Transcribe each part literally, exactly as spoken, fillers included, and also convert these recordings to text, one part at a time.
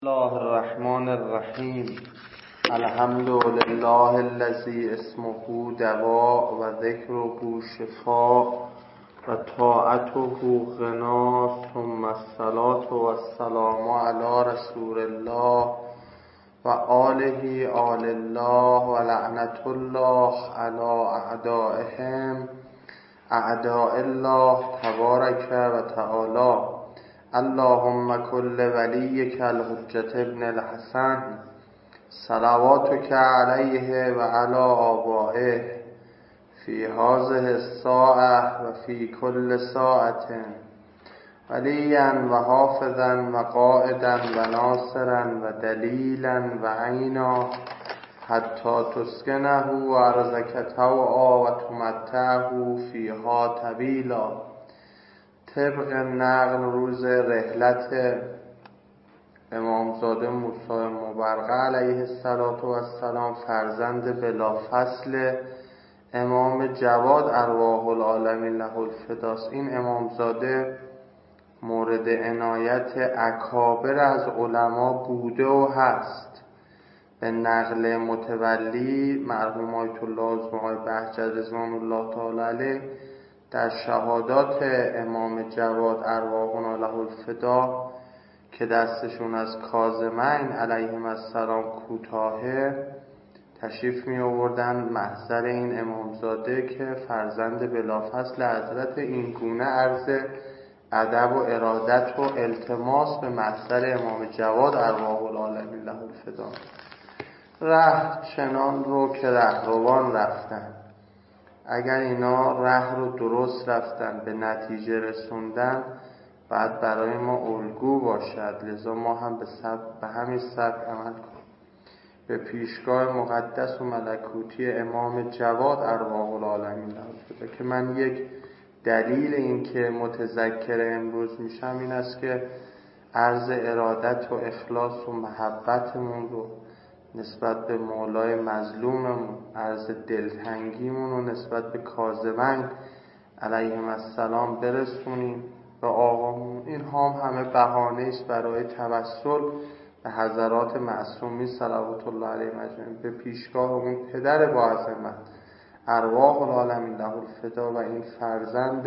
الله الرحمن الرحیم. الحمد لله الذی اسمه دواء و ذکره شفاء و طاعته غنا، ثم الصلاة و السلام علی رسول الله و آله آل الله و لعنت الله علی اعدائهم اعداء الله تبارک و تعالی. اللهم کل ولیک الحجة ابن الحسن صلواتک علیه و علی آبائه فی هذه الساعة و فی کل ساعة ولیا و حافظا و قائدا و ناصرا و دلیلا و عینا حتی تسکنه و ارزک طوعا و تمتعه فیها طویلا. طبق نقل روز رحلت امامزاده موسی مبرقه علیه السلام، فرزند بلافصل امام جواد ارواح العالمین له الفداست. این امامزاده مورد عنایت اکابر از علما بوده و هست. به نقل متولی مرحوم آیت الله عظمی بهجت رضوان الله تعالی علیه در شهادات امام جواد ارواحنا له الفدا که دستشون از کاظمین علیهم السلام کوتاهه تشریف می آوردن محضر این امامزاده که فرزند بلافصل حضرت، این گونه عرض ادب و ارادت و التماس به محضر امام جواد ارواح العالمین له الفدا. ره چنان رو که رهروان رفتن. اگر اینا ره رو درست رفتن، به نتیجه رسوندن، بعد برای ما الگو باشد. لذا ما هم به, به همین سبک عمل کنیم. به پیشگاه مقدس و ملکوتی امام جواد ارواح العالمین له الفدا که من یک دلیل این که متذکر امروز میشم این است که عرض ارادت و اخلاص و محبتمون رو نسبت به مولای مظلوممون، عرض دلتنگیمون رو نسبت به کاظمین علیهم السلام برسونیم به آقامون. این هم همه بهانه است برای توسل به حضرات معصومین صلوات الله علیهم اجمعین، به پیشگاه اون پدر با عظمت ارواح العالمین له الفدا و این فرزند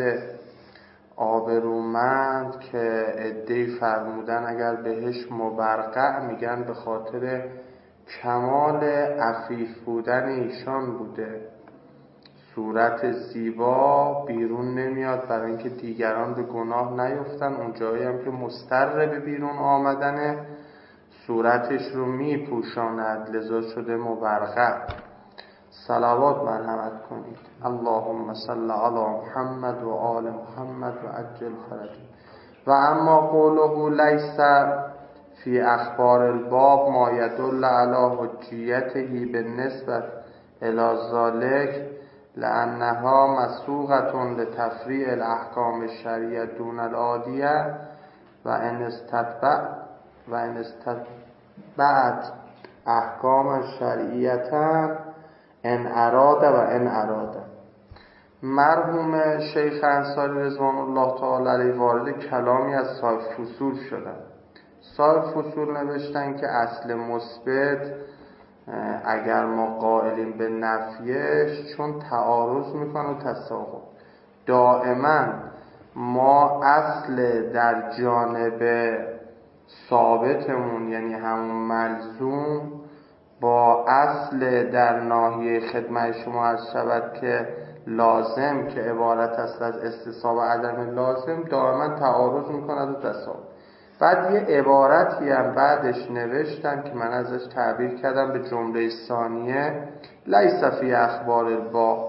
آبرومند که عده‌ای فرمودن اگر بهش مبرقع میگن به خاطر کمال عفیف بودن ایشان بوده. صورت زیبا بیرون نمیاد برای اینکه دیگران به گناه نیفتن. اون جایی هم که مضطر به بیرون آمدنه صورتش رو میپوشاند، لذا شده مبرقع. صلوات مرحمت کنید. اللهم صل علی محمد و آل محمد و عجل فرج. و اما قوله لیس فی اخبار الباب ما یدل علی حجیته بالنسبه الی ذلک لانها مسوغه لتفریع الاحکام الشرعیه دون العادیه و ان استتبع و ان استتبعت احکام الشرعیه ان اراد و ان اراد. مرحوم شیخ انصاری رضوان الله تعالی علیه وارد کلامی از صاحب فصول شدند. صاحب فصول نوشتن که اصل مثبت اگر ما قائلیم به نفیش چون تعارض میکنه و تساقط، دائما ما اصل در جانب ثابتمون یعنی همون ملزوم با اصل در ناحیه خدمت شما عرض شود که لازم که عبارت است از استصحاب و عدم لازم دائما تعارض میکند و تساقط. بعد یه عبارتی هم بعدش نوشتن که من ازش تعبیر کردم به جمله ثانیه لیس فی اخبار الباب.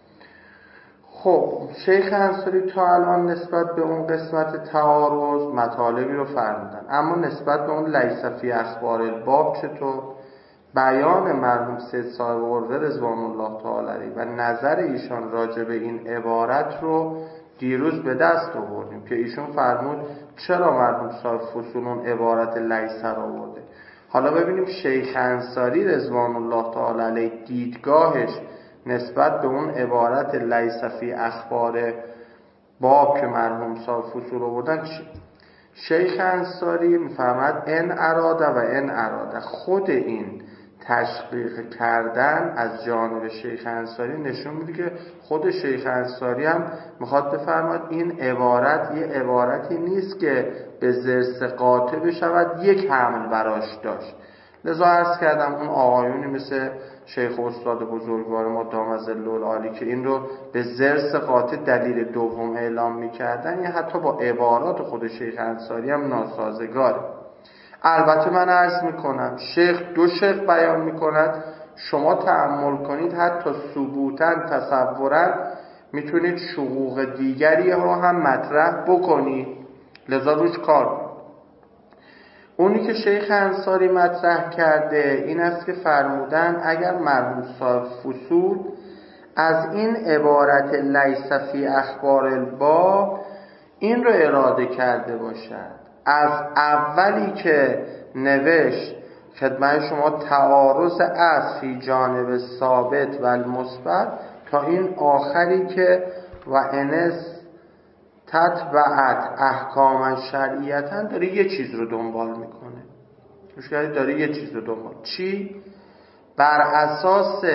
خب شیخ انصاری تا الان نسبت به اون قسمت تعارض مطالبی رو فرمودن، اما نسبت به اون لیس فی اخبار الباب چطور؟ بیان مرحوم سید صاحب قربه رضوان الله تعالی علیه و نظر ایشان راجع به این عبارت رو دیروز به دست آوردیم که ایشون فرمود چرا مرحوم صاحب فصول اون عبارت لیس را آورده. حالا ببینیم شیخ انصاری رضوان الله تعالی علیه دیدگاهش نسبت به اون عبارت لیس فی اخبار باب که مرحوم صاحب فصول آوردن چی؟ شیخ انصاری میفرماد ان اراده و ان اراده، خود این تشقیق کردن از جانب شیخ انصاری نشون میده که خود شیخ انصاری هم میخواد بفرماد این عبارت یه عبارتی نیست که به ضرس قاطع بشود یک حمل براش داشت. لذا عرض کردم اون آقایونی مثل شیخ استاد بزرگوار ما دام ظله العالی که این رو به ضرس قاطع دلیل دوم اعلام میکردن، یا حتی با عبارات خود شیخ انصاری هم ناسازگاره. البته من عرض میکنم شیخ دو شیخ بیان میکند، شما تأمل کنید حتی ثبوتاً تصوراً میتونید شقوق دیگری رو هم مطرح بکنید، لذا روش کار. اونی که شیخ انصاری مطرح کرده این است که فرمودن اگر مرحوم صاحب فصول از این عبارت لیس فی اخبار الباب این رو اراده کرده باشد، از اولی که نوشت خدمت شما تعارض از فی جانب ثابت و المثبت تا این آخری که و انس تتبعت احکام شرعیتا، داره یه چیز رو دنبال میکنه. مشکلی داره یه چیز رو دنبال. چی؟ بر اساس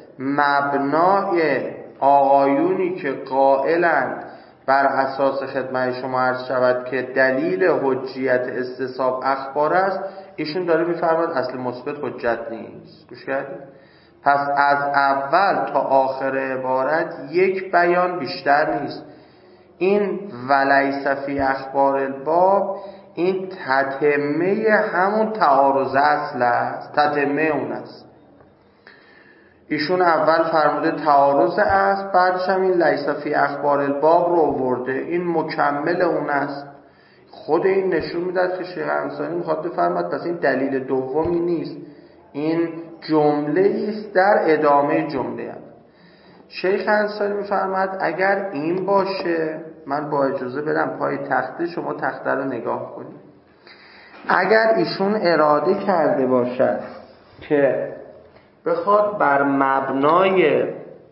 مبنای آقایونی که قائلند بر اساس خدمت شما عرض شود که دلیل حجیت استصحاب اخبار است، ایشون داره میفرماد اصل مثبت حجت نیست. گوش کردید؟ پس از اول تا آخر عبارت یک بیان بیشتر نیست. این ولیس فی اخبار الباب این تتمه همون تعارض اصل است، تتمه اون است. ایشون اول فرموده تعارض است، بعدش هم این لیس فی اخبار الباب رو آورده، این مکمل اون است. خود این نشون میداد که شیخ انصاری میخواد بفرماد پس این دلیل دومی نیست، این جمله است در ادامه جمله هم. شیخ انصاری میفرماد اگر این باشه، من با اجازه برم پای تخته، شما تخته رو نگاه کنید. اگر ایشون اراده کرده باشد که بخواد بر مبنای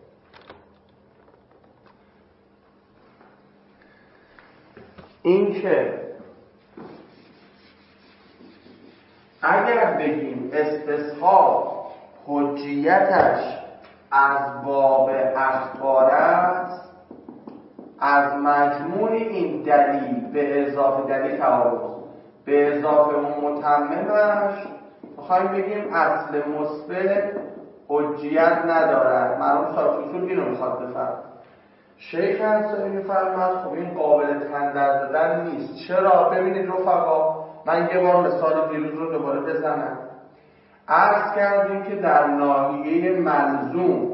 این که اگر بگیم استصحاب حجیتش از باب اخبار است، از مجموع این دلیل به اضافه دلیل تعارض به اضافه اون متممش میخوایم بگیم اصل مثبت حجیت ندارد. مرحوم صاحب اصول اینو میخواد بفرماید. شیخ انصاری میفرماید خب این قابل تندر دادن نیست. چرا؟ ببینید رفقا، من یه بار مثال دیروز رو دوباره بزنم. عرض کردیم که در ناحیه ملزوم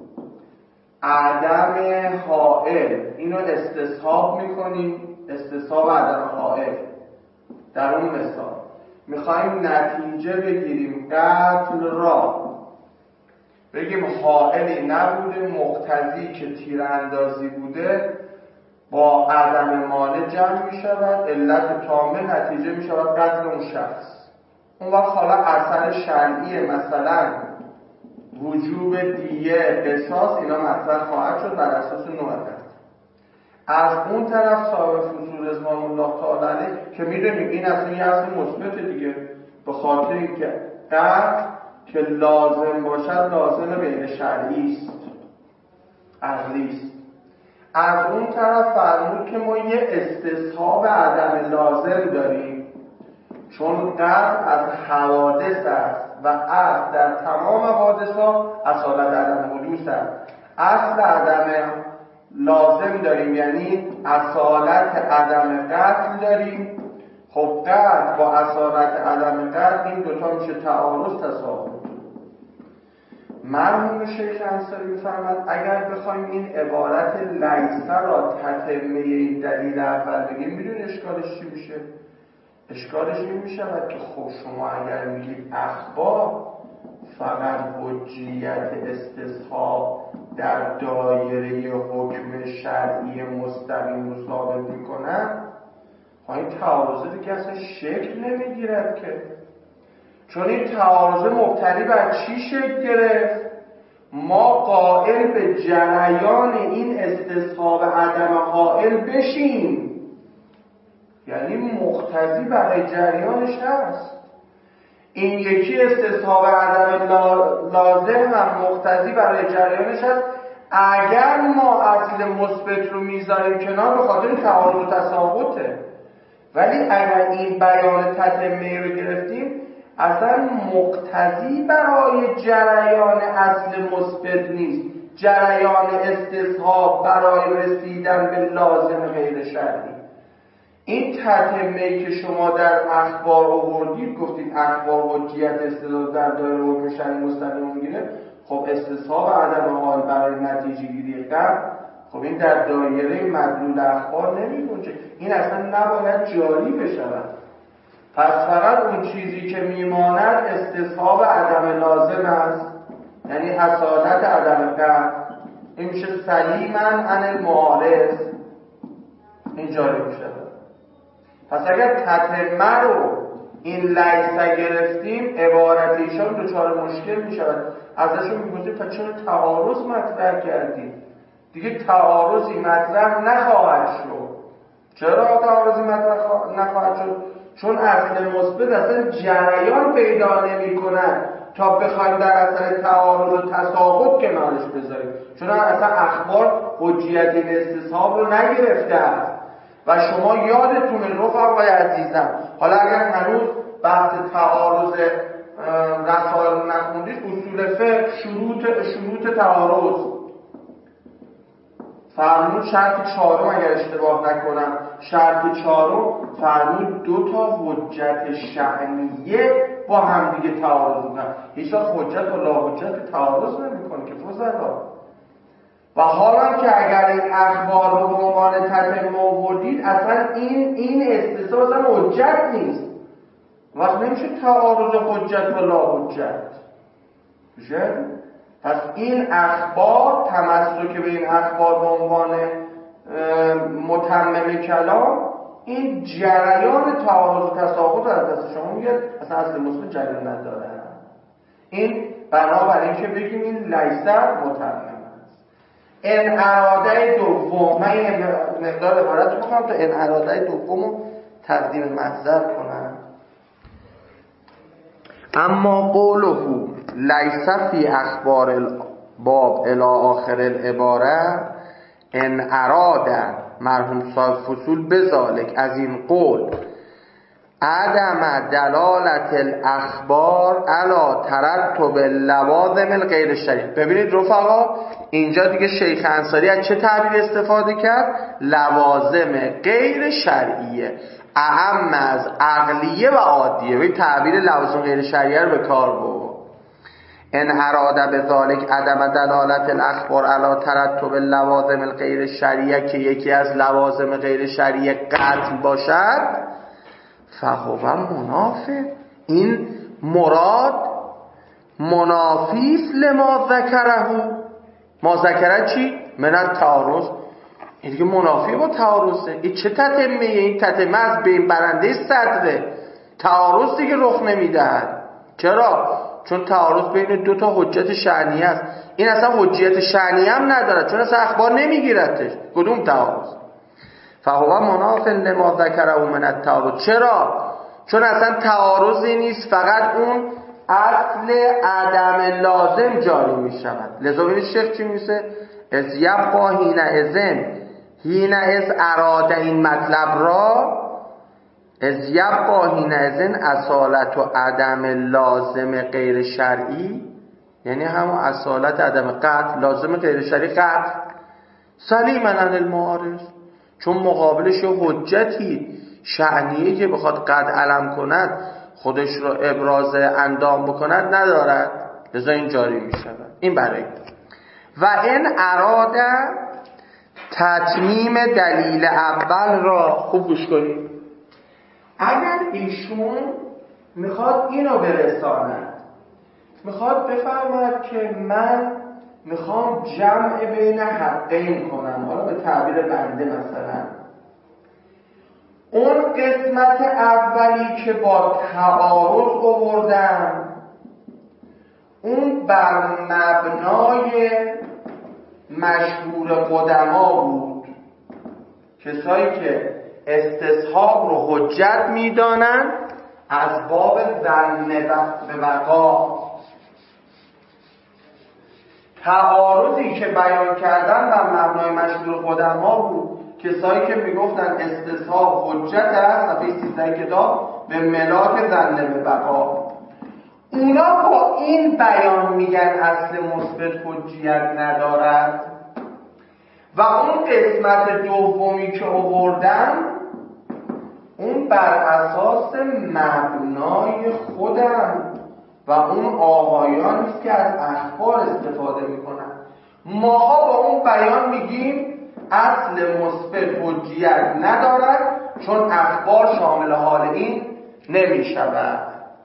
عدم حائل اینو استصحاب میکنیم، استصحاب عدم حائل. در اون مثال میخوایم نتیجه بگیریم قتل را، بگیم حائلی نبوده، مقتضی که تیراندازی بوده با عدم مانع جمع میشود، علت تامه نتیجه میشود قتل اون شخص. اون وقت حالا اثر شرعی مثلا وجوب دیه، قصاص اینا مطرح خواهد شد بر اساس نوع قتل. از اون طرف صاحب فصول رضوان الله تعالی علیه که میدونیم این اصلا یه اصل مثبت دیگه، به خاطر اینکه قتل که لازم باشد لازم بین شرعی است، عقلی است. از اون طرف فرمود که ما یه استصحاب عدم لازم داریم، چون قتل از حوادث است و اصل در تمام حوادث ها اصالت عدم حدوث است. اصل عدم لازم داریم یعنی اصالت عدم قتل داریم. خب قتل با اصالت عدم قتل این دوتا میشه تعارض تساوی. مرحوم شیخ انصاری میفرماد اگر بخوایم این عبارت لیس را تتمه این دلیل اول بگیم، میدونی اشکالش چی میشه؟ اشکالش این میشود که خب شما اگر میگید اخبار فقط حجیت استصحاب در دایره حکم شرعی مستقیم رو ثابت میکنن، این تعارض دیگه اصلا شکل نمیگیرد که، چون این تعارض مبتنی بر چی شکل گرفت؟ ما قائل به جریان این استصحاب عدم حائل بشیم، یعنی مقتضی برای جریانش هست. این یکی استصحاب عدم لازم و مقتضی برای جریانش هست. اگر ما اصل مثبت رو میذاریم کنار به خاطر تعارض و تساقطه، ولی اگر این بیان تتمه رو گرفتیم اصلا مقتضی برای جریان اصل مثبت نیست، جریان استصحاب برای رسیدن به لازم غیر شرعی. این تتمه‌ای که شما در اخبار آوردید، گفتید اخبار حجیت استدلال در دایره حکم شرعی مستقیم میگیره، خب استصحاب عدم حال برای نتیجه گیری قبل، خب این در دایره مدلول اخبار نمیگنجه، این اصلا نباید جاری بشود. پس فقط اون چیزی که میماند استصحاب عدم لازم است، یعنی حصالت عدم قطع، این میشه سلیما عن المعارض، این جاری میشه. پس اگر تتمه رو این لیسه گرفتیم عبارت ایشان دچار مشکل میشود. ازشون میگوزید پس چرا تعارض مطرح کردید؟ دیگه تعارضی مطرح نخواهد شد. چرا تعارضی مطرح نخواهد شد؟ چون اصل مثبت اصلا جریان پیدا نمی کند تا بخوایم در اثر تعارض و تساقط کنارش بذاریم، چون اصلا اخبار حجیت این استصحاب رو نگرفته است. و شما یادتونه رفقای عزیزم، حالا اگر هنوز بحث تعارض رسائل نخوندید، اصول فقه شروط شروط تعارض فرمود شرط چهارم، اگر اشتباه نکنم شرط چهارم فرمود دو تا حجت شأنیه با هم دیگه تعارض میکنن. هیچ وقت حجت و لا حجت تعارض نمیکنه که فضلا. و حالا که اگر این اخبار رو به عنوان تتمه آوردید، اصلا این این استثناء اصلا حجت نیست، وقت نمیشه تعارض حجت و لا حجت میشه. پس این اخبار، تمسک به این اخبار به عنوان متمم کلام، این جریان تعارض و تساقط از دست شما میاد، اصلا اصل مثبت جریان نداره. این بنابراین که بگیم این لیسه متمم. ان اراده دوم، من این مقدار عبارت رو بخونم تا ان اراده دوم رو تقدیم محضر کنم. اما قوله لیس فی اخبار الباب الی آخر العباره ان اراده مرحوم صاحب فصول بذالک، از این قول عدم دلالت الاخبار علی ترتب لوازم الغیر شرعی. ببینید رفقا، اینجا دیگه شیخ انصاری از چه تعبیر استفاده کرد؟ لوازم غیر شرعیه، اعم از عقلیه و عادیه. به تعبیر لوازم غیر شرعیه رو به کار برد. ان اراده بذالک عدم دلالت الاخبار علی ترتب لوازم الغیر شرعیه، که یکی از لوازم غیر شرعیه قتل باشد، فهو منافی، این مراد منافیس لما ذکره. ما ذکره چی؟ من التعارض. این دیگه منافی با تعارضه. این چه تتمه؟ این تتمه از بین برنده صدره. تعارض دیگه رخ نمیدهد. چرا؟ چون تعارض بین دو تا حجت شأنیه است. این اصلا حجیت شأنیه هم نداره، چون اصلا اخبار نمیگیرتش. کدوم تعارض؟ فهو مناف لما ذکره من التعارض. چرا؟ چون اصلا تعارضی نیست، فقط اون اصل عدم لازم جاری می شود. لذا ببینید شیخ چی میشه؟ از یبقا هین ازن هین از اراده، این مطلب را از یبقا هین ازن اصالت و عدم لازم غیر شرعی، یعنی همون اصالت عدم قطع، لازم غیر شرعی قطع، سلیما عن المعارض، چون مقابلش حجتی شأنیه که بخواد قد علم کند، خودش رو ابراز اندام بکند ندارد، لذا این جاری می شود. این برای و این اراده تتمیم دلیل اول را خوب گوش کنید. اگر ایشون میخواد اینو برساند، میخواد بفرماید که من میخوام جمع بین حقین کنم، حالا به تعبیر بنده مثلا اون قسمت اولی که با تعارض آوردم، اون بر مبنای مشهور قدما بود، کسایی که استصحاب رو حجت میدانن از باب ظن به وقا. تعارضی که بیان کردن بر مبنای مشهور قدما بود، کسایی که میگفتن استصحاب حجت است، صفحه سیزده کتاب به ملاک ظن به وقا، اونا با این بیان میگن اصل مثبت حجیت ندارد و اون قسمت دومی که آوردن اون بر اساس مبنای خودم و اون آقایانی است که از اخبار استفاده میکنن. ماها با اون بیان میگیم اصل مثبت حجیت ندارد چون اخبار شامل حال این نمیشود.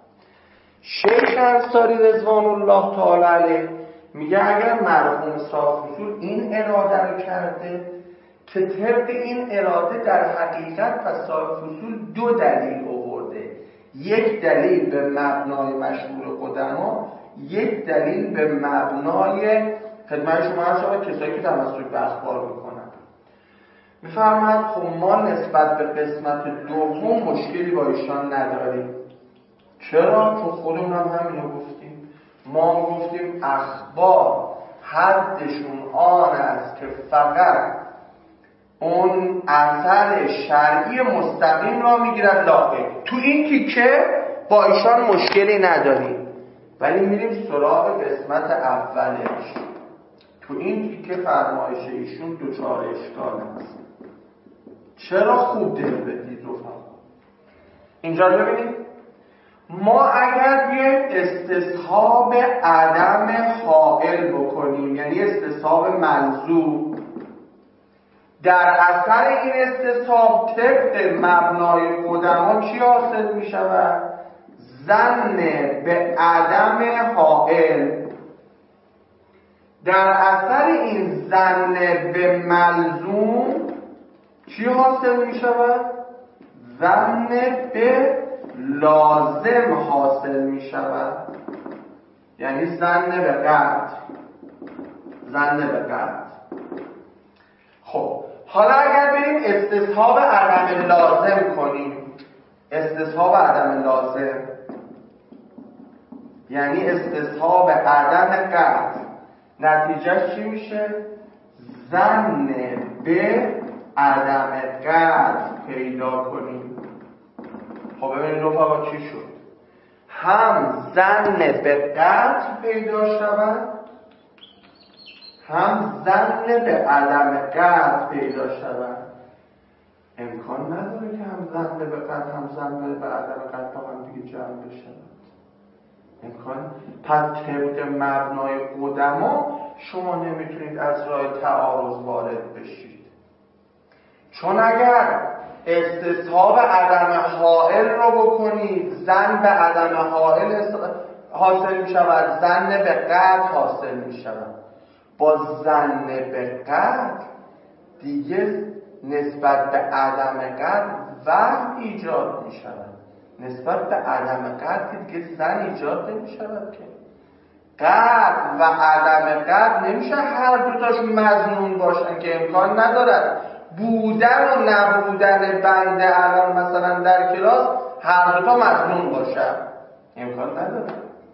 شیخ انصاری رضوان الله تعالی علیه میگه اگر مرحوم صاحب اصول این اراده رو کرده که طبق این اراده در حقیقت پس صاحب اصول دو دلیل آورده، یک دلیل به مبنای مشهور قدما، یک دلیل به مبنای خدمت شما هست کسایی که تمسک به اخبار میکنن. میفرماید خب ما نسبت به قسمت دوم مشکلی با ایشان نداریم. چرا؟ چون خودمون هم همینو گفتیم. ما گفتیم اخبار حدشون آن است که فقط اون اثر شرعی مستقیم را میگیرد لاغه. تو این تیکه با ایشان مشکلی نداریم، ولی میریم سراغ قسمت اولش. تو این تیکه فرمایش ایشون دوچار اشکال هست. چرا؟ خوب دل بدید رفقا. اینجا ببینید، ما اگر بیایم استصحاب عدم حائل بکنیم، یعنی استصحاب ملزوم، در اثر این استصحاب طبق مبنای قدما چی حاصل می شود؟ ظن به عدم حائل. در اثر این ظن به ملزوم چی حاصل می شود؟ ظن به لازم حاصل می شود، یعنی ظن به قطع. ظن به قطع. خب حالا اگر بریم استصحاب عدم لازم کنیم، استصحاب عدم لازم یعنی استصحاب عدم قطع، نتیجه چی میشه؟ ظن به عدم قطع پیدا کنیم. خب ببینید رفقا چی شد؟ هم ظن به قطع پیدا شود، هم ظن به عدم قطع پیدا شود. امکان نداره که هم ظن به قطع هم ظن به عدم قطع با هم دیگه جمع بشن. امکان پس طبق مبنای قدما شما نمیتونید از راه تعارض وارد بشید، چون اگر استصحاب عدم حائل رو بکنید ظن به عدم حائل حاصل می شود، ظن به قطع حاصل می شود. با ظن به قطع دیگه نسبت به عدم قطع وهم ایجاد می شود. نسبت به عدم قطع دیگه ظن ایجاد نمی شود که قطع و عدم قطع نمیشه هر دوتاش مظنون باشن، که امکان ندارد بودن و نبودن بنده الان مثلا در کلاس هر دوتا مظنون باشن، امکان نداره.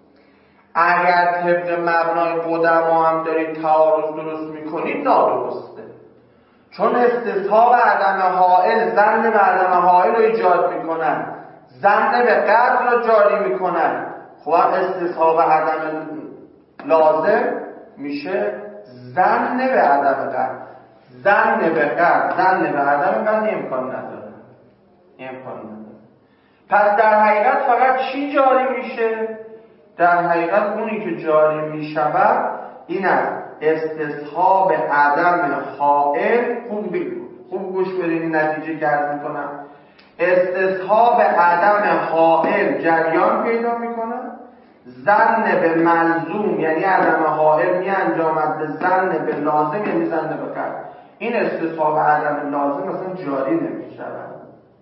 اگر طبق مبنای قدما هم دارید تعارض درست میکنید نادرسته، چون استصحاب عدم حائل ظن به عدم حائل رو ایجاد میکنن، ظن به قطع رو جاری میکنن. خب استصحاب عدم لازم میشه ظن به عدم قطع. ظن به قطع ظن به عدم قطع امکان نداره، امکان نداره. پس در حقیقت فقط چی جاری میشه؟ در حقیقت اونی که جاری میشود این است استصحاب عدم حائل. خوب خوب گوش بدین این نتیجه که عرض میکنم. استصحاب عدم حائل جریان پیدا میکنه، ظن به ملزوم یعنی عدم حائل می انجامد به ظن به لازم یعنی ظن به قطع. این استصحاب عدم لازم اصلا جاری نمی شود.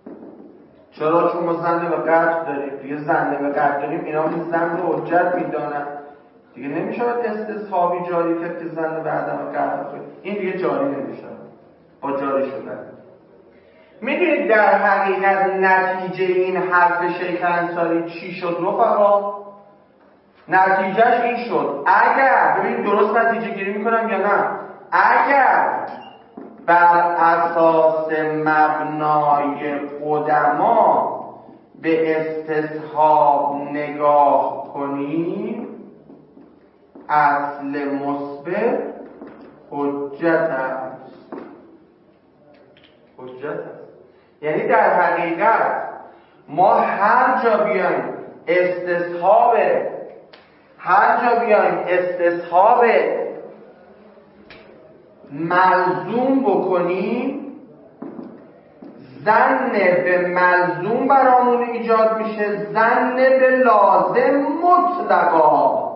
چرا؟ چون ما ظن به قطع داریم دیگه، ظن به قطع داریم، اینا این ظن رو حجت میدانن دیگه، نمی شود استصحابی جاری کرد که ظن به عدم قطع کنید. این دیگه جاری نمی شود با جاری شدن. میدونید در حقیقت نتیجه این حرف شیخ انصاری چی شد رفقا؟ نتیجهش این شد اگر ببینید درست نتیجه گیری میکنم یا نه، اگر بر اساس مبنای قدما به استصحاب نگاه کنیم اصل مثبت حجت است. حجت است یعنی در حقیقت ما هر جا بیایم استصحاب هر جا بیایم استصحاب ملزوم بکنیم ظن به ملزوم برامون ایجاد میشه، ظن به لازم مطلقا،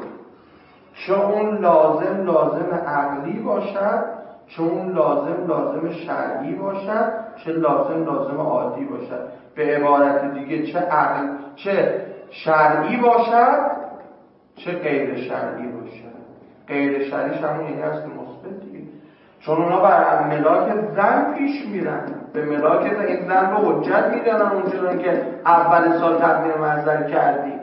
چه اون لازم لازم عقلی باشد، چه اون لازم لازم شرعی باشد، چه لازم لازم عادی باشد. به عبارت دیگه چه عقل چه شرعی باشد چه غیر شرعی باشد. غیر شرعیش همون یعنی اصل مثبت دیگه، چون اونا بر ملاک زن پیش میرن، به ملاک زن این زن رو حجت میدانن اونجورن که اول سال تقدیر منظر کردی.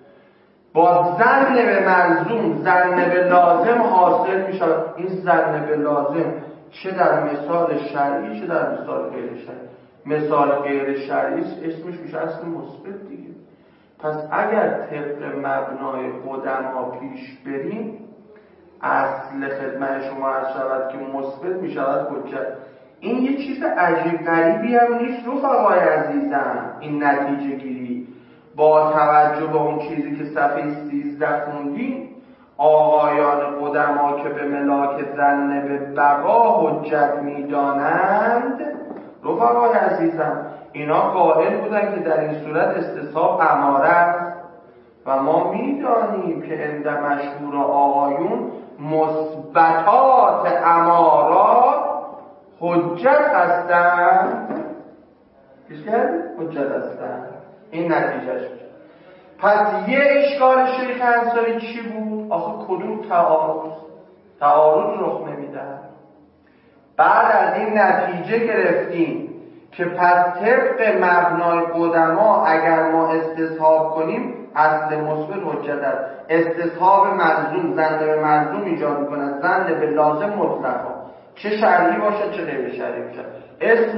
با ظن به ملزوم ظن به لازم حاصل میشه. این ظن به لازم چه در مثال شرعی چه در مثال غیر شرعی. مثال غیر شرعی اسمش میشه اصل مثبت دیگه. پس اگر طبق مبنای قدما پیش بریم اصل خدمت شما عرض شود که مثبت میشود حجت. این یه چیز عجیب غریبی هم نیست رفقای عزیزم. این نتیجه گیری با توجه به اون چیزی که صفحه سیزده خوندیم، آقایان قدما که به ملاک ظن به بقا حجت میدانند رفقای عزیزم اینا قائل بودن که در این صورت استصحاب اماره است و ما میدانیم که عند مشهور آقایون مثبتات امارات حجت هستند. پیش کردی؟ حجت هستند. این نتیجهش میشه. پس یه اشکال شیخ انصاری چی بود؟ آخه کدوم تعارض؟ تعارض رخ نمیدن. بعد از این نتیجه گرفتیم که پس طبق مبنای قدما اگر ما استصحاب کنیم اصل مثبت حجت است. استصحاب ملزوم ظن به ملزوم ایجاد می‌کند، ظن به لازم مطلقا، چه شرعی باشد چه غیر شرعی باشد. اسم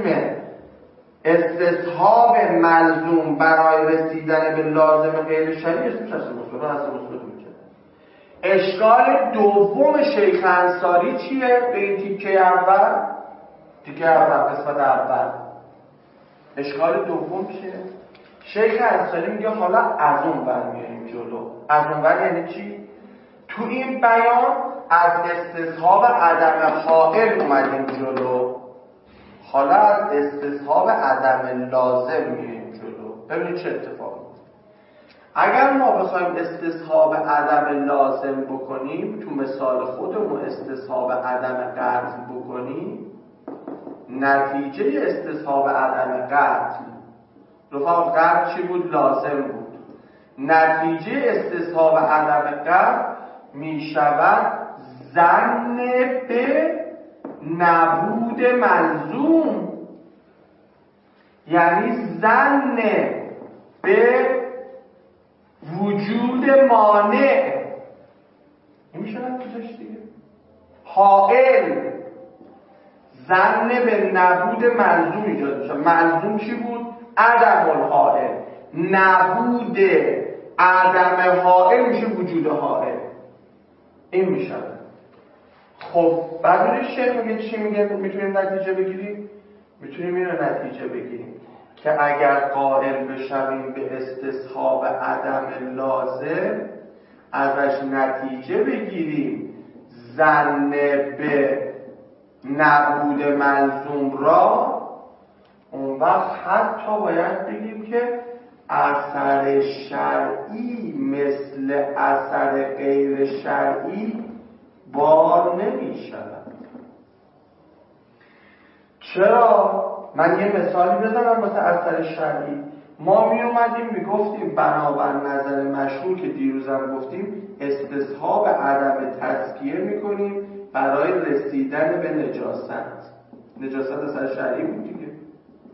استصحاب ملزوم برای رسیدن به لازم غیر شرعی اسمش اصل مثبت اصل مثبت حجت. اشکال دوم شیخ انصاری چیه؟ به این تیکه اول تیکه اول قسمت اول اشکال دوم چیه؟ شیخ انصاری میگه حالا از اون برمیاییم جلو. از اون بر یعنی چی؟ تو این بیان از استصحاب عدم حائل اومدیم جلو، حالا از استصحاب عدم لازم میاییم جلو. ببینید چه اتفاقی. اگر ما بخوایم استصحاب عدم لازم بکنیم، تو مثال خودمون استصحاب عدم قطع بکنیم، نتیجه استصحاب عدم قطع رفاق قطع چی بود؟ لازم بود. نتیجه استصحاب عدم قطع می شود ظن به نبود ملزوم، یعنی ظن به وجود مانع. این میشه نتیجهش دیگه. حائل ظن به نبود ملزوم ایجاد میشه. ملزوم چی بود؟ عدم الحائل. نبود عدم حائل میشه وجود حائل. این میشه. خب بعد شیخ میگه چی میگه؟ میتونیم نتیجه بگیریم؟ میتونیم این رو نتیجه بگیریم که اگر قائل بشویم به استصحاب عدم لازم ازش نتیجه بگیریم ظن به نبود ملزوم را، اون وقت حتی باید بگیم که اثر شرعی مثل اثر غیر شرعی بار نمی شود. چرا؟ من یه مثالی بزنم واسه اثر شرعی. ما می اومدیم می گفتیم بنابر نظر مشهور که دیروزم گفتیم استصحاب عدم تزکیه می کنیم برای رسیدن به نجاست. نجاست اثر شرعی بود دیگه.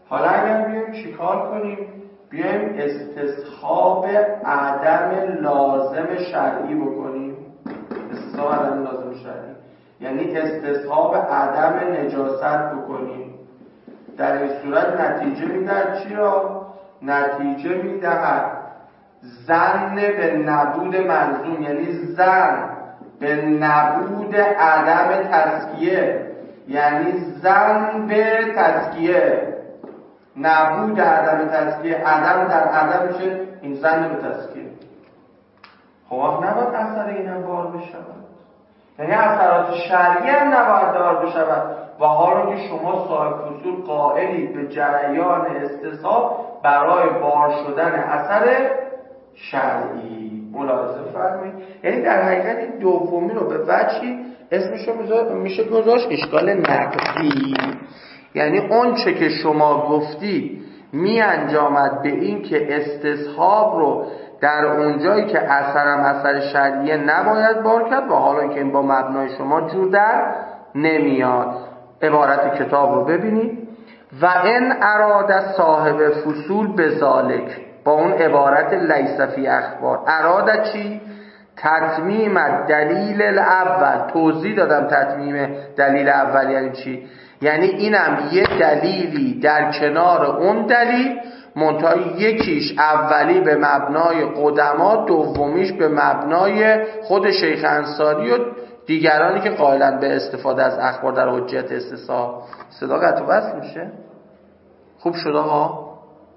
حالا اگر بیایم چیکار کنیم؟ بیایم استصحاب عدم لازم شرعی بکنیم. استصحاب عدم لازم شرعی یعنی استصحاب عدم نجاست بکنیم. در این صورت نتیجه میدهد چی را؟ نتیجه میدهد ظن به نبود ملزوم، یعنی ظن به نبود عدم تزکیه، یعنی ظن به تزکیه، نبود عدم تزکیه، عدم در عدم میشه این ظن به تزکیه. خب نباید اثر اینم بار بشود، یعنی اثرات شرعی هم نباید دار بشود و حالا که شما صاحب فصول قائلید به جریان استصحاب برای بار شدن اثر شرعی. ملاحظه فرمایید. یعنی در حقیقت این دومی رو به وجهی اسمشو میشه گذاشت اشکال نقضی، یعنی اون چه که شما گفتی می انجامد به این که استصحاب رو در اونجایی که اثرم اثر شرعیه نباید بار کرد و حالا که این با مبنای شما جور در نمیاد. عبارت کتاب رو ببینید. و ان اراد صاحب فصول به ذالک، با اون عبارت لیس فی اخبار. اراد چی؟ تتمیم دلیل الاول. توضیح دادم تتمیم دلیل اول یعنی چی؟ یعنی اینم یه دلیلی در کنار اون دلیل، منتها یکیش اولی به مبنای قدما، دومیش به مبنای خود شیخ انصاری و دیگرانی که قائلن به استفاده از اخبار در حجیت استصحاب. صدا قطع و وصل میشه؟ خوب شده ها؟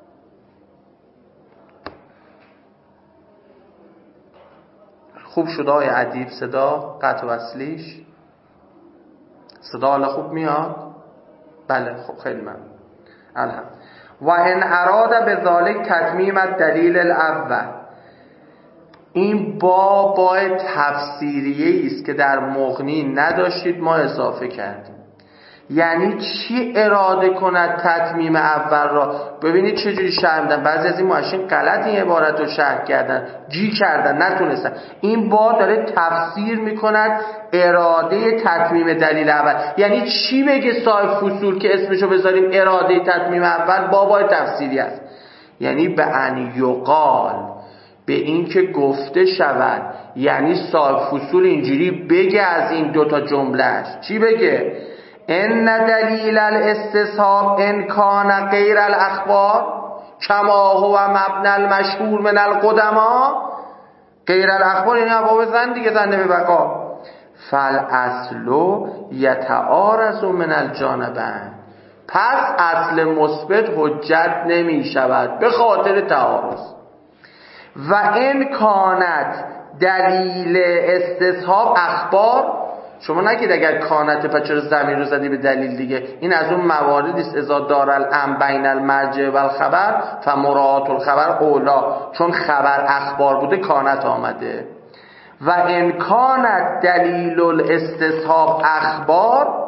خوب شده های ادیب صدا قطع و وصلیش؟ صدا حالا خوب میاد؟ بله خب خیلی ممنون. الحمد. و ان اراد به ذالک تتمیم دلیل الاول، این با با تفسیریه است که در مغنی نداشتید ما اضافه کردیم. یعنی چی اراده کند تتمیم اول را؟ ببینید چجوری شرح میدن. بعضی از این مؤشرین غلط این عبارت رو شرح کردن، جی کردن، نتونستن. این با داره تفسیر میکند اراده تتمیم دلیل اول. یعنی چی بگه صاحب فصول که اسمشو بذاریم اراده تتمیم اول؟ بابای تفسیری است. یعنی به ان یقال، به این که گفته شود، یعنی صاحب فصول اینجوری بگه از این دوتا جملهش. چی بگه؟ ان دلیل الاستصحاب ان کان غیر الاخبار کما هو مبنی المشهور من القدما. غیر الاخبار یعنی ابواب ظن دیگه، ظن به بقا. فالاصل یتعارض من الجانبین، پس اصل مثبت حجت نمی شود به خاطر تعارض. و ان کانت دلیل استصحاب اخبار، شما نگید اگر کانت پس چرا ضمیر رو زدی به دلیل دیگه. این از اون مواردی است اذا دار الامر بین المرجع و الخبر فمراعات الخبر اولا، چون خبر اخبار بوده کانت آمده. و ان کانت دلیل الاستصحاب اخبار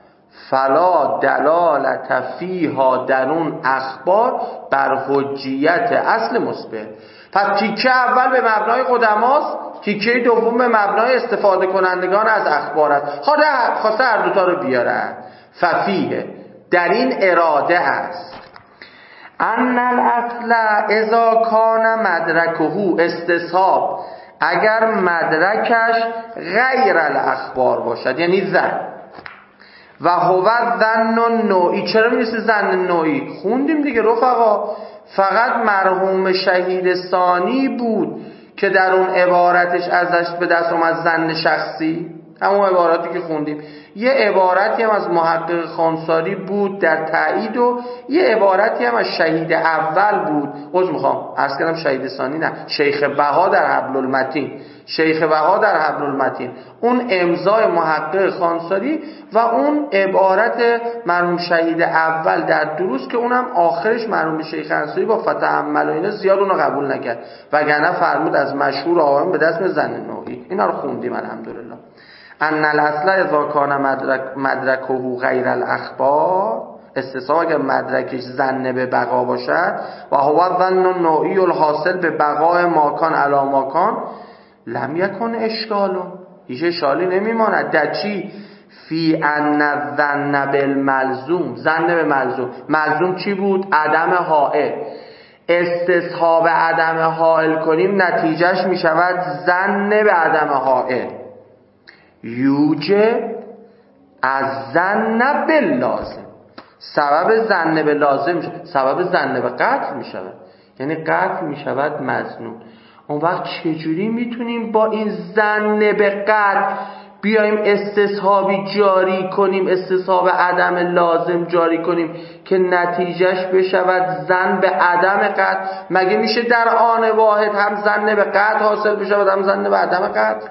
فلا دلالت فیها، در اون اخبار بر حجیت اصل مثبت. پس تیکه اول به مبنای قدماست، تیکه دوم به مبنای استفاده کنندگان از اخبار است. خواسته هر دوتا رو بیارن. ففیه، در این اراده است ان الاصل اذا کان مدرکه استصحاب، اگر مدرکش غیر الاخبار باشد، یعنی ظن. و هو ظن نوعی. چرا میرسه ظن نوعی؟ خوندیم دیگه رفقا. فقط مرحوم شهید ثانی بود که در اون عبارتش ازش به دست اومد ظن شخصی، همون عبارتی که خوندیم. یه عبارتی هم از محقق خانساری بود در تایید و یه عبارتی هم از شهید اول بود. عذر میخوام عرض کردم شهید ثانی نه، شیخ بها در حبل المتین. شیخ بها در حبل المتین اون امضای محقق خانساری و اون عبارت مرحوم شهید اول در دروس که اونم آخرش مرحوم شیخ انصاری با فتح عمل و اینا زیاد اونو قبول نکرد، وگرنه فرمود از مشهور آقایان به دست ظن نوعی. اینا رو خوندیم الحمدلله. ان الاصل اذا کان مدرک مدرکه غیر الاخبار، استصحاب اگر مدرکش ظن به بقا باشد، و هو ظن نوعی الحاصل به بقای ماکان علی ماکان، لم یکن اشکالون، هیچ اشکالی نمیماند. در چی؟ فی ان الظن بالملزوم، ظن به ملزوم. ملزوم چی بود؟ عدم حائل. استصحاب عدم حائل کنیم نتیجهش می شود ظن به عدم حائل. یوجب از ظن باللازم، سبب ظن به لازم میشه، سبب ظن به قتل می شود، یعنی قتل می شود مظنون. اون وقت چجوری میتونیم با این ظن به قتل بیایم استصحابی جاری کنیم، استصحاب عدم لازم جاری کنیم که نتیجهش بشود ظن به عدم قتل؟ مگه میشه در آن واحد هم ظن به قتل حاصل بشود هم ظن به عدم قتل؟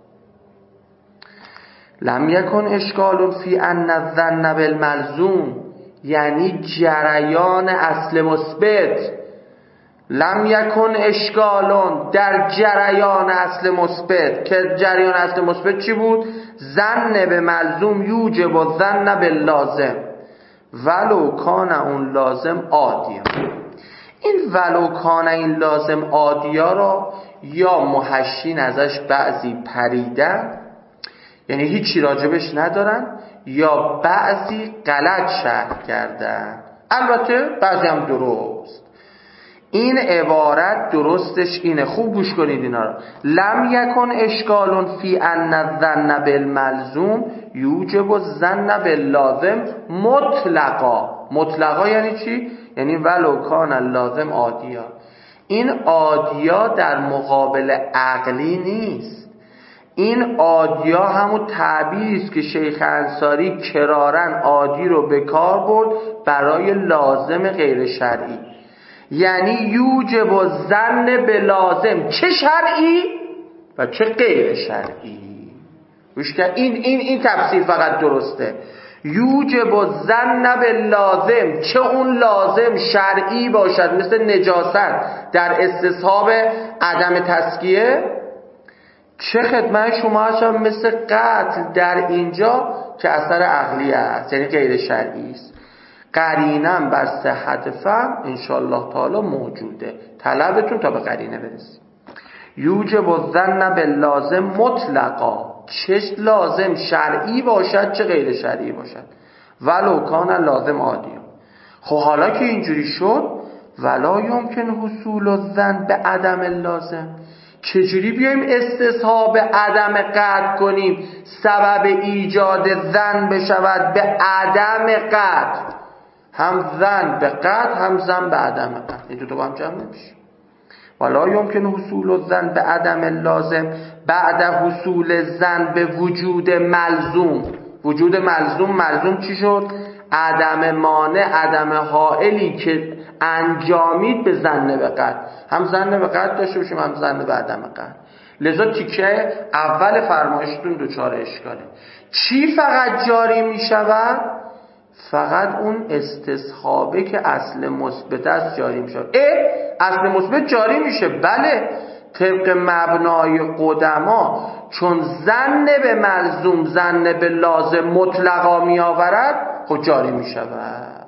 لم یکن اشکال فی ان الظن بالملزوم، یعنی جریان اصل مثبت. لم یکن اشکالون در جریان اصل مثبت، که جریان اصل مثبت چی بود؟ ظن به ملزوم یوجب و ظن به لازم ولو کان اون لازم عادیا. این ولو کان این لازم عادیا را یا محشین ازش بعضی پریدن، یعنی هیچی راجبش ندارن، یا بعضی غلط شرح کردن. البته بعضی هم درست. این عبارت درستش اینه، خوب گوش کنید اینا رو. لم یکن اشکال فی ان الظن بالملزوم یوجب الظن باللازم مطلقا. مطلقا یعنی چی؟ یعنی ولو کان اللازم عادیا. این عادیا در مقابل عقلی نیست. این عادیا همون تعبیری است که شیخ انصاری کرارن عادی رو به کار برد برای لازم غیر شرعی، یعنی یوجب الظن به لازم، چه شرعی و چه غیر شرعی. این این این تفسیر فقط درسته. یوجب الظن به لازم، چه اون لازم شرعی باشد مثل نجاست در استصحاب عدم تزکیه، چه خدمت شما هستم مثل قتل در اینجا که اثر عقلی است، یعنی غیر شرعی است. قرینه بر صحت فهم انشاءالله تعالی موجوده، طلبتون تا به قرینه برسید. یوجب الظن باللازم مطلقا، چه لازم شرعی باشد چه غیر شرعی باشد، ولو کان لازم عادی. خب حالا که اینجوری شد، ولا یمکن حصول الظن به عدم اللازم، چجوری بیایم استصحاب عدم قطع کنیم سبب ایجاد ظن بشود به عدم قطع؟ هم ظن به قطع هم ظن به عدم قطع، این دو تا با هم جمع نمیشه. ولا یمکن حصول الظن به عدم اللازم بعد حصول ظن به وجود ملزوم. وجود ملزوم، ملزوم چی شد؟ عدم مانع، عدم حائلی که انجامید به ظن به قطع. هم ظن به قطع داشته باشیم هم ظن به عدم قطع. لذا تیکه اول فرمایشتون دوچار اشکاله. چی فقط جاری می شود؟ فقط اون استصحابه که اصل مثبت است جاری می شود. اه اصل مثبت جاری میشه، بله، طبق مبنای قدما، چون ظن به ملزوم ظن به لازم مطلقا می آورد، خود جاری می شود.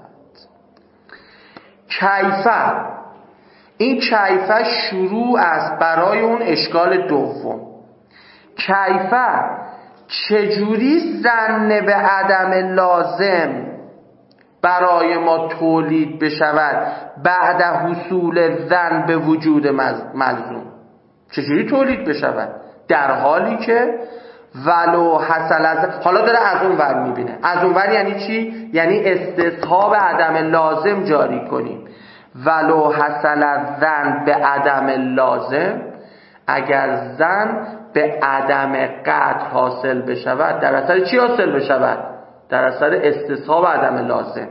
کیفه، این کیفه شروع است برای اون اشکال دوم. کیفه چجوری ظن به عدم لازم برای ما تولید بشود بعد حصول ظن به وجود ملزوم؟ چجوری تولید بشود در حالی که ولو حصل از، حالا داره از اون ور میبینه. از اون ور یعنی چی؟ یعنی استصحاب عدم لازم جاری کنیم. ولو حصل از ظن به عدم لازم، اگر ظن به عدم قطع حاصل بشود، در اثر چی حاصل بشود؟ در اثر استصحاب عدم لازم.